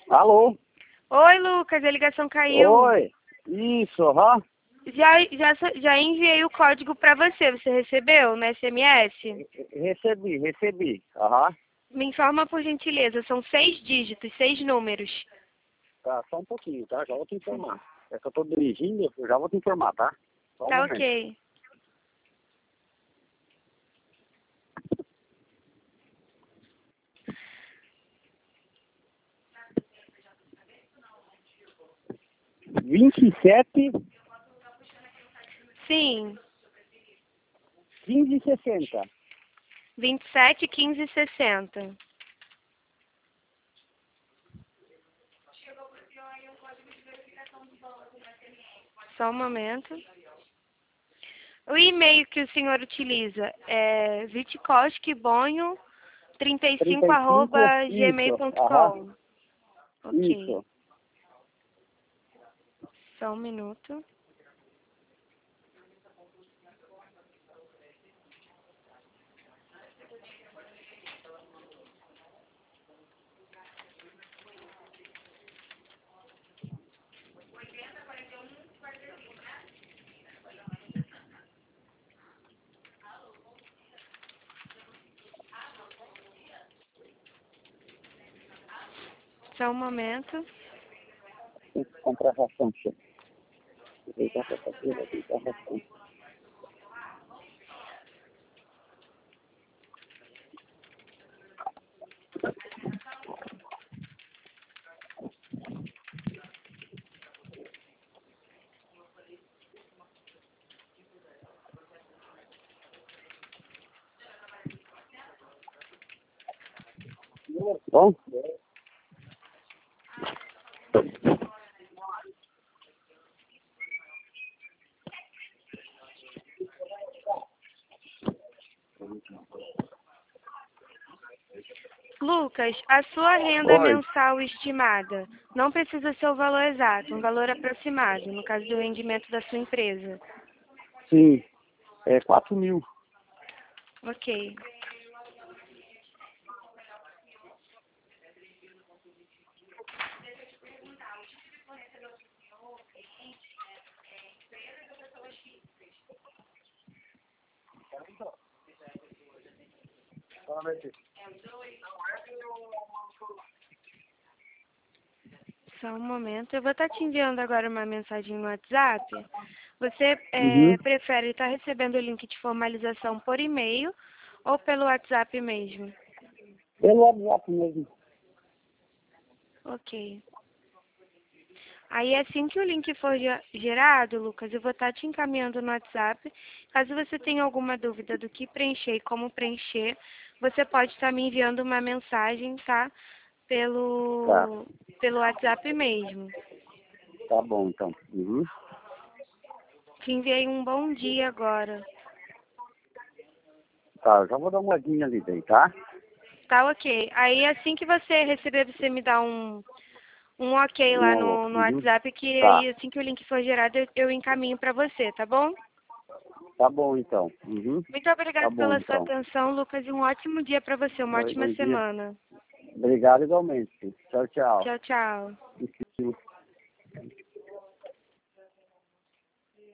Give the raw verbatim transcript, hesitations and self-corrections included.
Alô? Oi, Lucas, a ligação caiu. Oi, isso, aham. Já, já, já enviei o código para você, você recebeu no S M S? Recebi, recebi, aham. Me informa por gentileza, são seis dígitos, seis números. Tá, só um pouquinho, tá? Já vou te informar. É que eu tô dirigindo, eu já vou te informar, tá? Só um Tá momento. ok. vinte e sete, Sim, quinze e sessenta. vinte e sete, quinze e sessenta. Só um momento. O e-mail que o senhor utiliza é vitkoskbonho trinta e cinco arroba gmail ponto com. Ok. Isso. Só um minuto. Só um momento. Tem que comprar ração, chefe. Deitar pra fazer, deitar ração. Bom? Lucas, a sua renda Oi. mensal estimada não precisa ser o valor exato, um valor aproximado, no caso do rendimento da sua empresa. Sim. É quatro mil. Ok. Só um momento. Eu vou estar te enviando agora uma mensagem no WhatsApp. Você Uhum. é, prefere estar recebendo o link de formalização por e-mail ou pelo WhatsApp mesmo? Pelo WhatsApp mesmo. Ok. Aí assim que o link for ge- gerado, Lucas, eu vou estar te encaminhando no WhatsApp. Caso você tenha alguma dúvida do que preencher e como preencher, você pode estar me enviando uma mensagem, tá? Tá. Pelo, pelo WhatsApp mesmo. Tá bom, então. Uhum. Te enviei um bom dia agora. Tá, eu já vou dar uma olhadinha ali daí, tá? Tá ok. Aí assim que você receber, você me dá um, um ok lá Um, no, no uhum. WhatsApp, que Tá. aí assim que o link for gerado, eu, eu encaminho para você, tá bom? Tá bom, então. Uhum. Muito Tá obrigada bom, pela sua então. atenção, Lucas, e um ótimo dia para você, uma Bom ótima bom dia. semana. Obrigado igualmente. Tchau, tchau. Tchau, tchau.